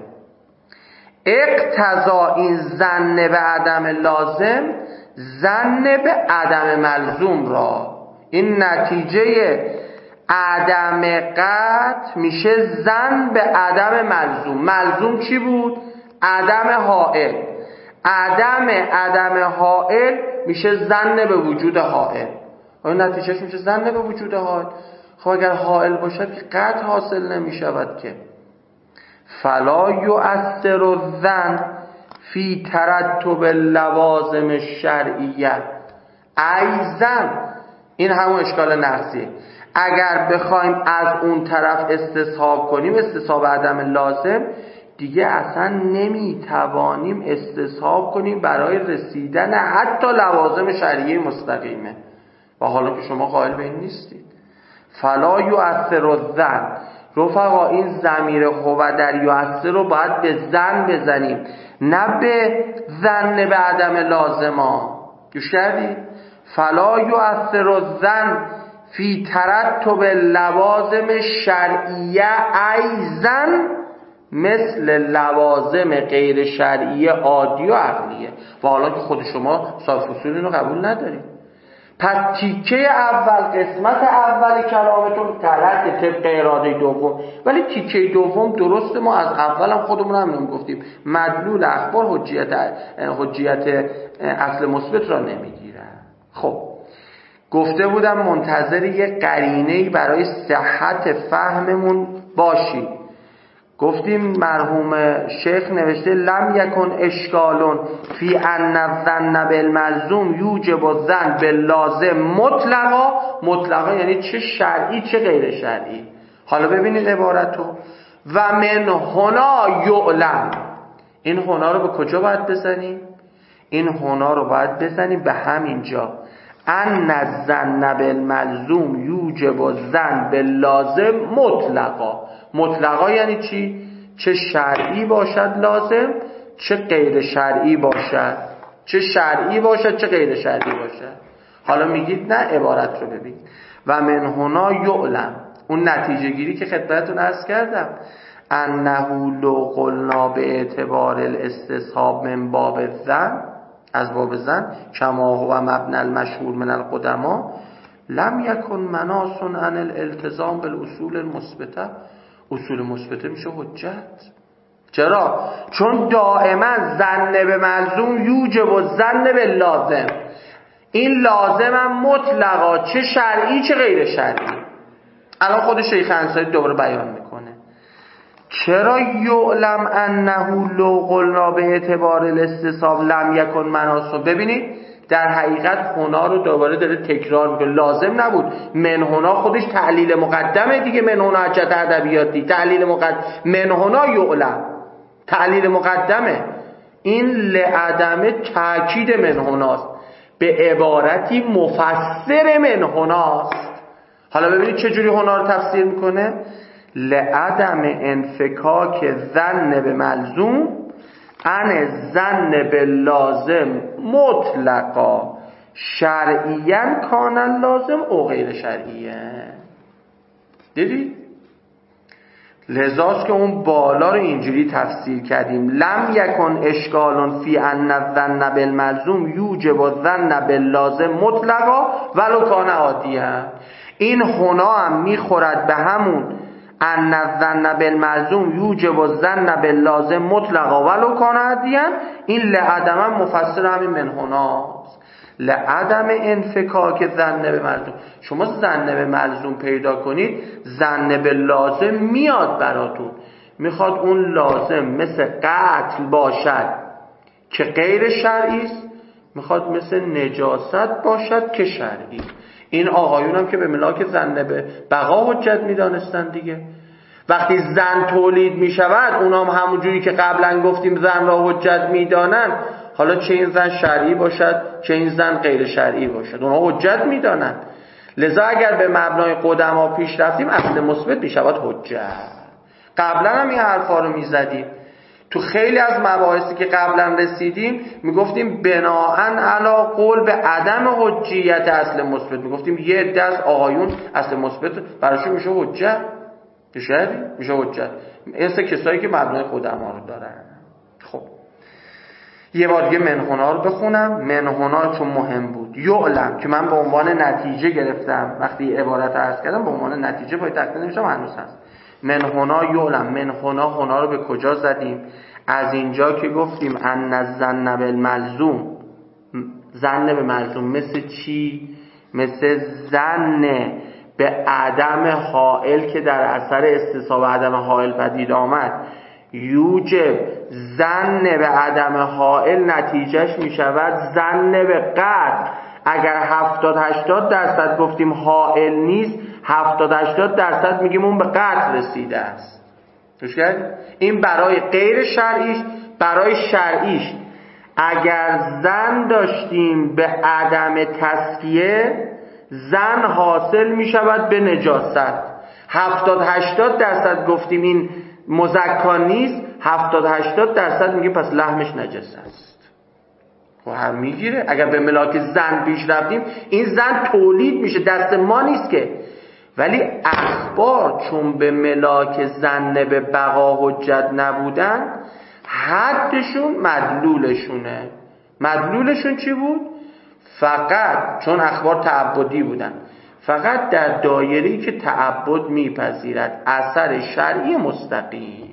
اقتضا این ظن به عدم لازم ظن به عدم ملزوم را، این نتیجه عدم قطع میشه ظن به عدم ملزوم. ملزوم چی بود؟ عدم حائل. عدم عدم حائل میشه ظن به وجود حائل. این نتیجهش میشه ظن به وجود حائل. خب اگر حائل باشد که قطع حاصل نمیشود که. فلا یؤثر الظن فی ترتب اللوازم الشرعیه. ای ظن، این همون اشکال نقضیه. اگر بخوایم از اون طرف استصحاب کنیم، استصحاب عدم لازم، دیگه اصلا نمیتوانیم استصحاب کنیم برای رسیدن حتی لوازم شرعیه مستقیمه. و حالا که شما قائل به این نیستید. فلا یؤثر الظن. رفقا این ضمیر هو در یؤثر رو باید به ظن بزنیم، نه به ظن به عدم لازما. گوش کردید؟ فلا یؤثر الظن فی ترتب لوازم شرعیه ایضا مثل لوازم غیر شرعیه عادی و عقلیه. و حالا که خود شما صاحب اصول اینو قبول ندارید، پس تیکه اول، قسمت اول کلامتون غلطه طبق اراده دوم، ولی تیکه دوم درسته. ما از اول هم خودمون همینو گفتیم، مدلول اخبار حجیت حجیت اصل مثبت را نمیگیرن. خب گفته بودم منتظر یه قرینه‌ای برای صحت فهممون باشید. گفتیم مرحوم شیخ نوشته لم یکن اشکالون فی ان الظن بالملزوم یوجب الظن باللازم مطلقا. مطلقا یعنی چه شرعی چه غیر شرعی. حالا ببینید عبارتو، و من هنا یعلم. این هنا رو به کجا باید بزنیم؟ این هنا رو باید بزنیم به همین جا، ان الظن بالملزوم یوجب الظن باللازم مطلقا. مطلقا یعنی چی؟ چه شرعی باشد لازم، چه غیر شرعی باشد، چه شرعی باشد چه غیر شرعی باشد. حالا میگید نه، عبارت رو ببین، و من هنا یعلم. اون نتیجه گیری که خدمتتون عرض کردم، انه لو قلنا به اعتبار الاستصحاب من باب الظن، از باب ظن، کما هو مبنی المشهور من القدما، لم یکن مناص عن الالتزام بالاصول المثبته. اصول مثبته میشه حجت. چرا؟ چون دائما ظن به ملزوم یوجب و ظن به لازم. این لازم هم مطلقا چه شرعی چه غیر شرعی. الان خود شیخ انصاری دوباره بیان میکنه چرا یعلم انه لو قلنا به اعتبار الاستصحاب لم یکن مناص. ببینید در حقیقت هنا رو دوباره داره تکرار میکنه. لازم نبود. من هنا خودش تعلیل مقدمه دیگه. من هنا حجت ادبیاتی تعلیل مقدم. من هنا یعلم تعلیل مقدمه. این لعدم تاکید من هناست، به عبارتی مفسر من هناست. حالا ببینید چه جوری هنا رو تفسیر میکنه. لعدم انفکاک ظن به ملزوم ان ظن به لازم مطلقا شرعیاً کان لازم او غیر شرعیه. دیدید؟ لذاست که اون بالا رو اینجوری تفسیر کردیم، لم یکن اشکالون فی ان الظن بالملزوم یوجب الظن باللازم مطلقا ولو کان عادیه. این هنا هم میخورد به همون ان الظن بالملزوم یوجب الظن باللازم مطلقا ولو کان عادیه. این لعدم مفسر همین من هناست، لعدم انفکاک ظن به ملزوم. شما ظن به ملزوم پیدا کنید، ظن به لازم میاد براتون. میخواد اون لازم مثل قتل باشد که غیر شرعی است، میخواد مثل نجاست باشد که شرعی. این آقایون هم که به ملاک ظن به بقا حجت میدانستن دیگه. وقتی ظن تولید میشود اونام همون جوری که قبلا گفتیم ظن را حجت میدانن. حالا چه این ظن شرعی باشد چه این ظن غیر شرعی باشد، اونها حجت میدانند. لذا اگر به مبنای قدما پیش رفتیم اصل مثبت میشود حجت. قبلا هم این حرفا رو میزدیم تو خیلی از مباحثی که قبلا رسیدیم. میگفتیم بناهن علا قول به عدم حجیت اصل مثبت، میگفتیم یه عده از آقایون اصل مثبت براشون میشه حجت، میشه میشه حجت. این سه کسایی که مبنای قدما رو دارن. خب یه بار دیگه منهونا رو بخونم. منهونا چون مهم بود، یعلم که من به عنوان نتیجه گرفتم، وقتی عبارت عرض کردم به عنوان نتیجه باید تقدیم نمیشم، هنوز هست. منهونا یعلم. منهونا هونا رو به کجا زدیم؟ از اینجا که گفتیم ان الظن بالملزوم، ظن به ملزوم مثل چی؟ مثل ظن به عدم حائل که در اثر استصحاب عدم حائل پدید آمد. یوجب ظن به عدم حائل نتیجهش می شود ظن به قطع. اگر هفتاد هشتاد درصد گفتیم حائل نیست، هفتاد هشتاد درصد میگیم اون به قتل رسیده است. این برای غیر شرعیش. برای شرعیش اگر زن داشتیم به عدم تسکیه، زن حاصل میشود به نجاست. هفتاد هشتاد درصد گفتیم این مزکا نیست، هفتاد هشتاد درصد میگه پس لحمش نجس است. خب هم میگیره. اگر به ملاک زن پیش رفتیم، این زن تولید میشه، دست ما نیست که. ولی اخبار چون به ملاک زن به بقا حجت نبودن، حدشون مدلولشونه. مدلولشون چی بود؟ فقط چون اخبار تعبدی بودن، فقط در دایره‌ای که تعبد میپذیرد، اثر شرعی مستقیم.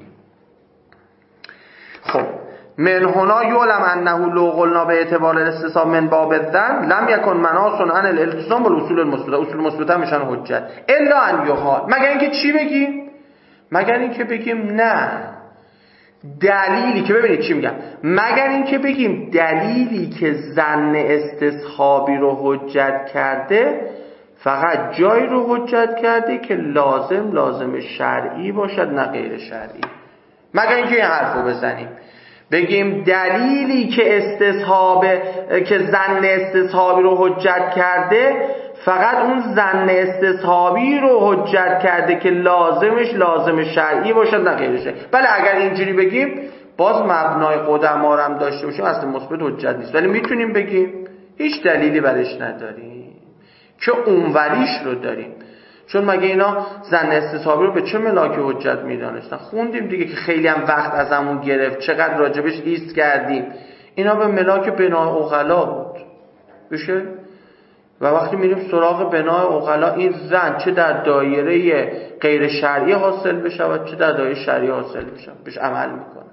خب من هنا یعلم انه لو قلنا به اعتبار الاستثناء من باب الظن لم یکن مناص عن الالتزام بالاصول المثبته. اصول مثبته میشن حجت الا ان یقال، مگر اینکه چی بگیم؟ مگر اینکه بگیم نه دلیلی که، ببینید چی میگم، مگر اینکه بگیم دلیلی که ظن استصحابی رو حجت کرده فقط جایی رو حجت کرده که لازم لازم شرعی باشد نه غیر شرعی. مگر اینکه این حرف رو بزنیم بگیم دلیلی که استصحاب که ظن استصحابی رو حجت کرده فقط اون ظن استصحابی رو حجت کرده که لازمش لازم شرعی باشد نه غیر شرعی. بله اگر اینجوری بگیم باز مبنای قدما رو هم داشته باشیم اصل مثبت حجت نیست، ولی میتونیم بگیم هیچ دلیلی برش نداریم که اونوریش رو داریم. چون مگه اینا ظن استصحابی رو به چه ملاک حجت میدانستن؟ خوندیم دیگه که خیلی هم وقت از همون گرفت، چقدر راجبش ایست کردیم. اینا به ملاک بنای عقلا بود بشه. و وقتی میریم سراغ بنای عقلا، این ظن چه در دایره غیر شرعی حاصل بشه و چه در دایره شرعی حاصل بشه بهش عمل میکنه.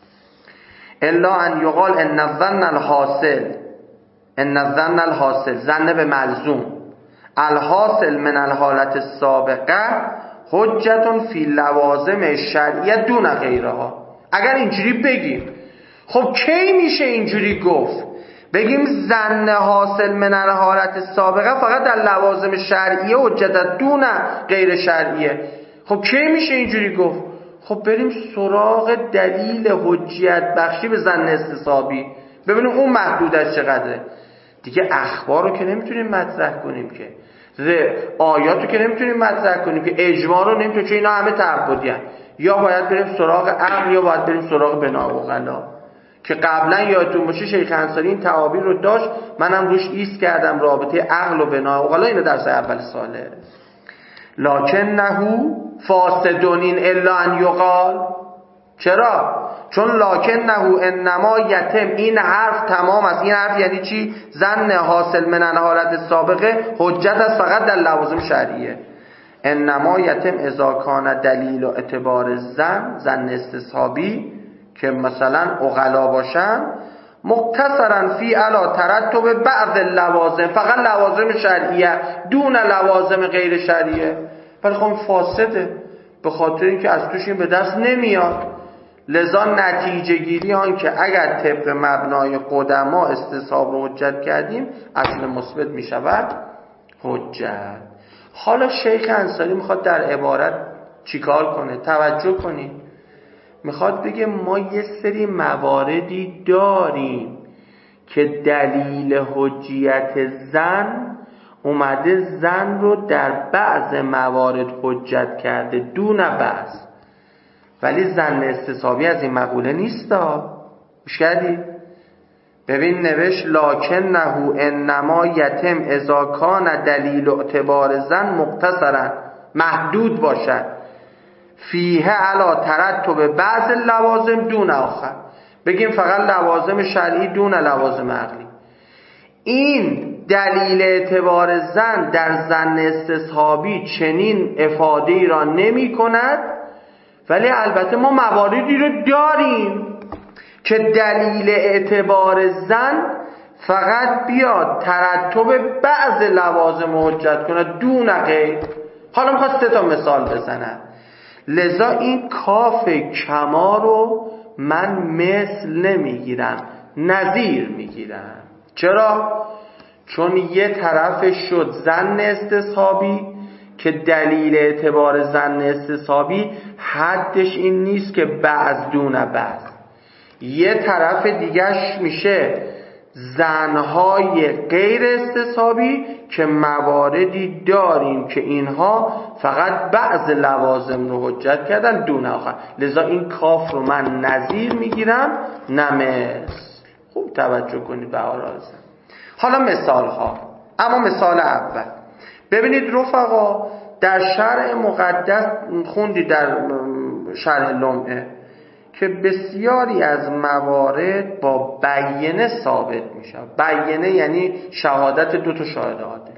الا ان یقال ان الظن الحاصل ان الظن الحاصل ظن به ملزوم الحاصل من الحالت السابقه حجت فی لوازم شرعیه دون غیرها. اگر اینجوری بگیم، خب کی میشه اینجوری گفت؟ بگیم ظن حاصل من الحالت السابقه فقط در لوازم شرعیه حجت دون غیر شرعیه. خب کی میشه اینجوری گفت؟ خب بریم سراغ دلیل حجیت بخشی به ظن استصحابی، ببینیم اون محدودش چقدره. دیگه اخبار رو که نمیتونیم مطرح کنیم که، آیات رو که نمیتونیم مطرح کنیم که، اجماع رو نمیتونیم، چون اینا همه تعبدی هست. یا باید بریم سراغ عقل یا باید بریم سراغ بنای عقلا که قبلا یادتون باشه شیخ انصاری این تعابیر رو داشت، منم روش ایست کردم، رابطه عقل و بنای عقلا. اینو درس اول ساله. لکنه فاسدون این الا ان یقال. چرا؟ چون لکنه انما یتم، این حرف تمام است. این حرف یعنی چی؟ ظن حاصل من حالت سابقه حجت است فقط در لوازم شرعیه. انما یتم اذا کان دلیل و اعتبار زن زن استصحابی که مثلا عقلا باشن مقتصرا فی علا ترتب بعض اللوازم، فقط لوازم شرعیه دون لوازم غیر شرعیه. ولی خب فاسده به خاطر اینکه از توش این به دست نمیاد. لذا نتیجه گیری آن که اگر طبق مبنای قدما استصحاب رو حجت کردیم اصل مثبت می شود حجت. حالا شیخ انصاری میخواد در عبارت چیکار کنه؟ توجه کنید، میخواد بگه ما یه سری مواردی داریم که دلیل حجیت زن اومده زن رو در بعض موارد حجت کرده دون بعض، ولی ظن استصحابی از این مقوله نیستا. گوش کردی؟ ببین نوشت لکنه انما یتم اذا کان دلیل اعتبار زن مقتصرا، محدود باشد، فیه علا ترتب بعض لوازم دون آخر. بگیم فقط لوازم شرعی دون لوازم عقلی. این دلیل اعتبار زن در ظن استصحابی چنین افاده را نمی کند، ولی البته ما مواردی رو داریم که دلیل اعتبار زن فقط بیاد ترتب بعض لوازم حجت کنه دون غیر. حالا میخواد سه تا مثال بزنم. لذا این کاف کما رو من مثل نمیگیرم، نظیر میگیرم. چرا؟ چون یه طرف شد ظن استصحابی که دلیل اعتبار ظن استصحابی حدش این نیست که بعض دون بعض. یه طرف دیگهش میشه ظنهای غیر استصحابی که مواردی داریم که اینها فقط بعض لوازم رو حجت کردن دون آخر، لذا این کاف رو من نظیر میگیرم نه مثل. خوب توجه کنید به آرازم. حالا مثال ها. اما مثال اول ببینید رفقا، در شرع مقدس خوندی در شرح لمعه که بسیاری از موارد با بیینه ثابت میشه. بیینه یعنی شهادت دو تا شاهد عادل.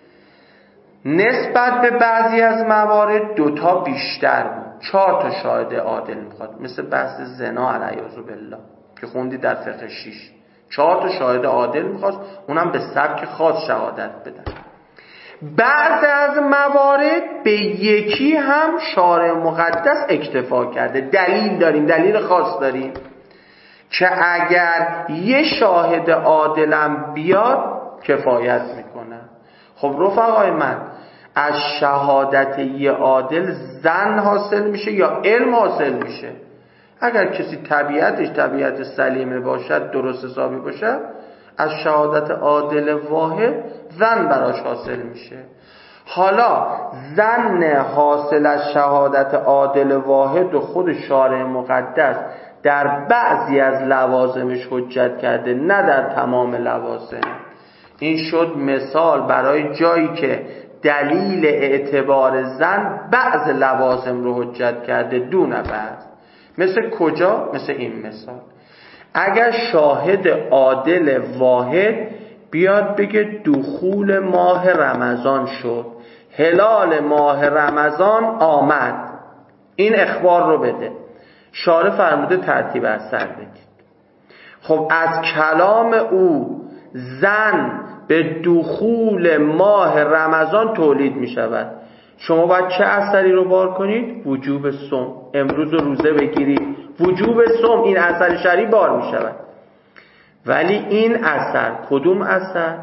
نسبت به بعضی از موارد دو تا بیشتر بود، چهار تا شاهد عادل میخواد، مثل بحث زنا علیاذ بالله که خوندی در فقه شیش. چهار تا شاهد عادل میخواست، اونم به سبک خاص شهادت بدن. بعض از موارد به یکی هم شارع مقدس اکتفا کرده. دلیل داریم، دلیل خاص داریم که اگر یه شاهد عادلم بیاد کفایت میکنه. خب رفقای من، از شهادت یه عادل ظن حاصل میشه یا علم حاصل میشه؟ اگر کسی طبیعتش طبیعت سلیمه باشد، درست حسابی باشد، از شهادت عادل واحد ظن براش حاصل میشه. حالا ظن حاصل از شهادت عادل واحد و خود شارع مقدس در بعضی از لوازمش حجت کرده، نه در تمام لوازم. این شد مثال برای جایی که دلیل اعتبار ظن بعض لوازم رو حجت کرده دون بعض. مثل کجا؟ مثل این مثال. اگر شاهد عادل واحد بیاد بگه دخول ماه رمضان شد، هلال ماه رمضان آمد، این اخبار رو بده، شارع فرموده ترتیب اثر بدید. خب از کلام او ظن به دخول ماه رمضان تولید می شود. شما باید چه اثری رو بار کنید؟ وجوب صوم. امروز روزه بگیرید، وجوب صوم، این اثر شرعی بار می شود. ولی این اثر کدوم اثر؟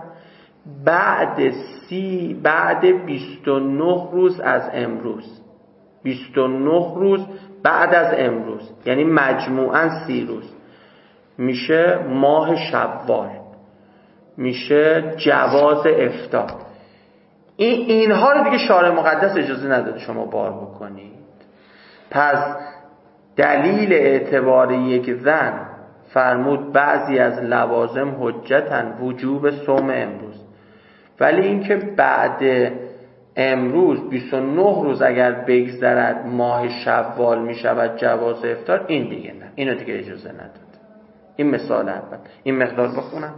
بعد سی بعد بیست و نه روز از امروز، بیست و نه روز بعد از امروز، یعنی مجموعاً سی روز میشه ماه شوال، میشه جواز افطار. این اینها رو دیگه شارع مقدس اجازه نداده شما بار بکنید. پس دلیل اعتبار یک زن فرمود بعضی از لوازم حجتن، وجوب صوم امروز. ولی اینکه بعد امروز بیست و نه روز اگر بگذرد ماه شوال می شود جواز افطار، این دیگه نه، اینو دیگه اجازه نداد. این مثال اول. این مقدار بخونم.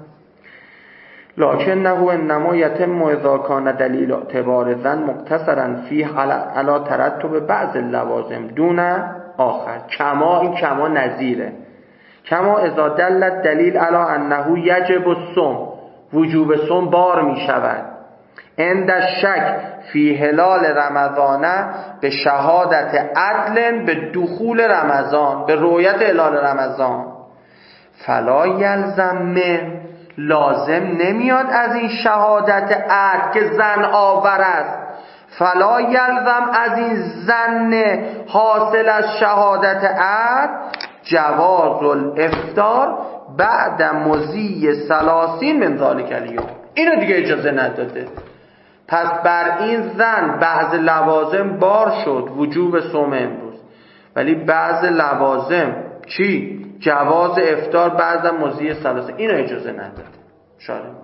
لکنه انما یتم اذا کان دلیل اعتبار ظن مقتصرا فیه علی ترتب بعض اللوازم دون آخر. کما، این کما نظیره. کما اذا دلت دلیل علی انه یجب الصوم، وجوب صوم بار می شود، عند شک فی هلال رمضان به شهادت عدل به دخول رمضان، به رؤیت هلال رمضان، فلا یلزم من، لازم نمیاد از این شهادت عدل که زن آور است، فلا یلزم از این زن حاصل از شهادت عدل جواز الافطار بعد مضی ثلاثین من ذالک الیوم. اینو دیگه اجازه نداده. پس بر این زن بعض لوازم بار شد، وجوب صوم امروز، ولی بعض لوازم چی؟ جواز افطار بعد مضی ثلاثین، اینو اجازه نداده شارع مقدس.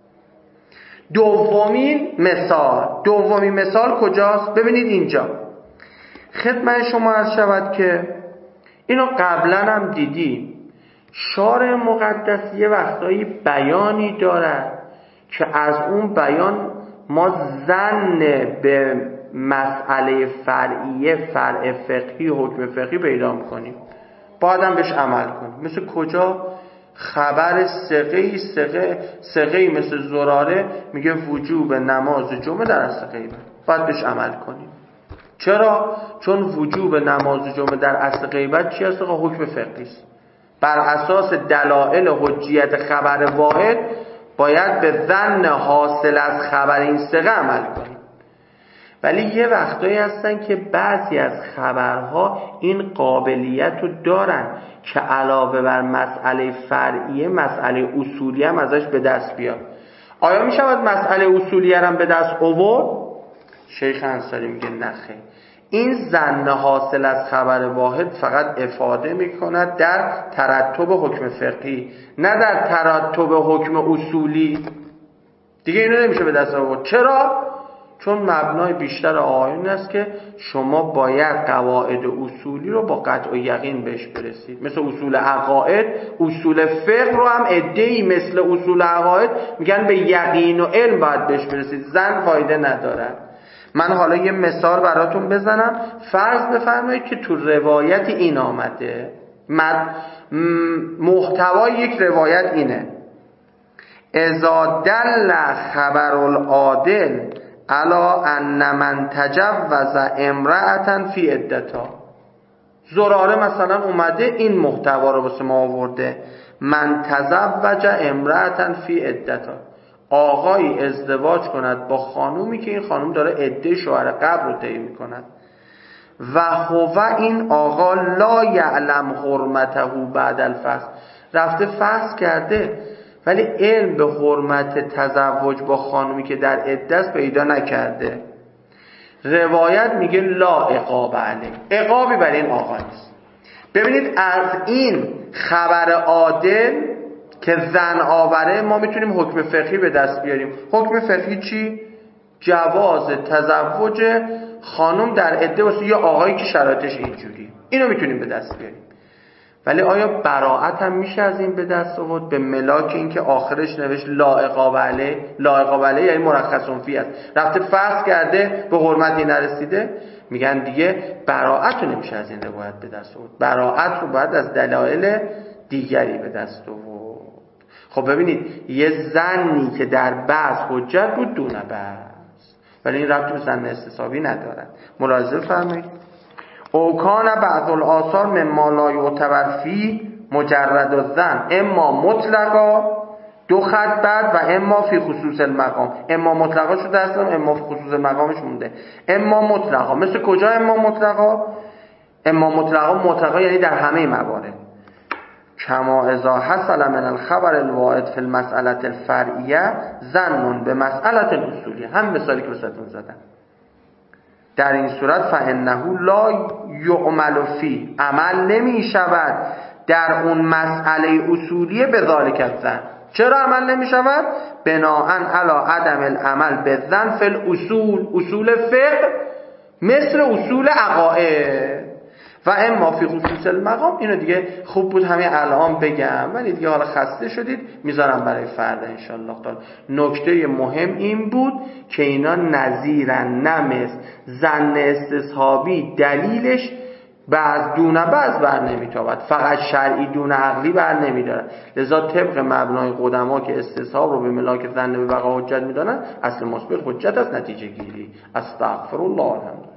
دومین مثال، دومین مثال کجاست؟ ببینید اینجا خدمت شما عرض شود که اینو قبلا هم دیدیم. شارع مقدس یه وقتایی بیانی دارد که از اون بیان ما ظن به مسئله فرعیه، فرع فقهی، حکم فقهی پیدا می‌کنیم، باید هم بهش عمل کنیم. مثل کجا؟ خبر ثقه‌ای ثقه ثقه‌ای مثل زراره میگه وجوب نماز جمعه در اصل غیبت، باید بهش عمل کنیم. چرا؟ چون وجوب نماز جمعه در اصل غیبت چی است؟ حکم فقهی است. بر اساس دلایل حجیت خبر واحد باید به ظن حاصل از خبر این ثقه عمل کنیم. ولی یه وقتایی هستن که بعضی از خبرها این قابلیت رو دارن که علاوه بر مسئله فرعیه مسئله اصولی هم ازش به دست بیاد. آیا می شود مسئله اصولی هم به دست آورد؟ شیخ انصاری میگه نخیر. این ظن حاصل از خبر واحد فقط افاده میکند در ترتب حکم فقهی، نه در ترتب حکم اصولی. دیگه اینو نمیشه به دست آورد. چرا؟ چون مبنای بیشتر آیین است که شما باید قواعد اصولی رو با قطع و یقین بهش برسید. مثل اصول عقاید، اصول فقه رو هم عده‌ای مثل اصول عقاید میگن به یقین و علم باید بهش برسید، ظن فایده نداره. من حالا یه مثال براتون بزنم. فرض بفرمایید که تو روایت این آمده، محتوای یک روایت اینه: اذا دل خبر العادل علی ان من تجوز امرأة فی عدتها. زراره مثلا اومده این محتوا رو واسه ما آورده: من تزوج امرأة فی عدتها. آقایی ازدواج کند با خانومی که این خانوم داره عده شوهر قبل رو طی میکند و هو این آقا لا یعلم حرمته بعد الفصل. رفته فحص کرده ولی علم به حرمت تزوج با خانومی که در عده است پیدا نکرده. روایت میگه لا عقاب علیه، عقابی برای این آقا نیست. ببینید از این خبر عادل که زن آوره ما میتونیم حکم فقهی به دست بیاریم. حکم فقهی چی؟ جواز تزوج خانم در عده واسه یه آقایی که شرایطش اینجوری. اینو میتونیم به دست بیاریم. ولی آیا براءت هم میشه از این به دست آورد؟ به ملاک این که آخرش نوشت لا عقاب علیه. لا عقاب علیه یعنی مرخص فی است، رفته فحص کرده به حرمتی نرسیده. میگن دیگه براءت رو نمیشه از این روایت به دست آورد، براءت رو باید از دلایل دیگری به دست آورد. خب ببینید یه زنی که در بعض حجت بود دونه بس، ولی این ربطی به زن استصحابی ندارد. ملاحظه فرمایید. او کان بعض الاثار مما لا یعتبر فی مجرد الظن اما مطلقا، دو خط بعد، و اما فی خصوص المقام. اما مطلقا شده اصلا، اما فی خصوص المقامش مونده. اما مطلقا مثل کجا؟ اما مطلقا اما مطلقا مطلقا یعنی در همه موارد. کما اذا حصل من الخبر الواحد فی المسألة الفرعیه ظن به مسألة اصولیه. هم مثالی که بسیتون زدن. در این صورت فانه لا یعمل فی، عمل نمی شود در اون مسئله اصولیه به ذالک الظن. چرا عمل نمی شود؟ بناءً علی عدم العمل به ظن فی الاصول، اصول فقه مثل اصول عقاید. و اما فی خصوص المقام، اینو دیگه خوب بود همین الان بگم ولی دیگه حالا خسته شدید میذارم برای فردا ان شاء الله تعالی. نکته مهم این بود که اینا نظیرن نمز ظن استصحابی دلیلش بعض دونه بعض بر نمیتابد، فقط شرعی دونه عقلی بر نمیدارد. لذا طبق مبنای قدما که استصحاب رو به ملاک ظن به بقا حجت میدانن، اصل مسبق حجت از نتیجه گیری. استغفر الله العظیم.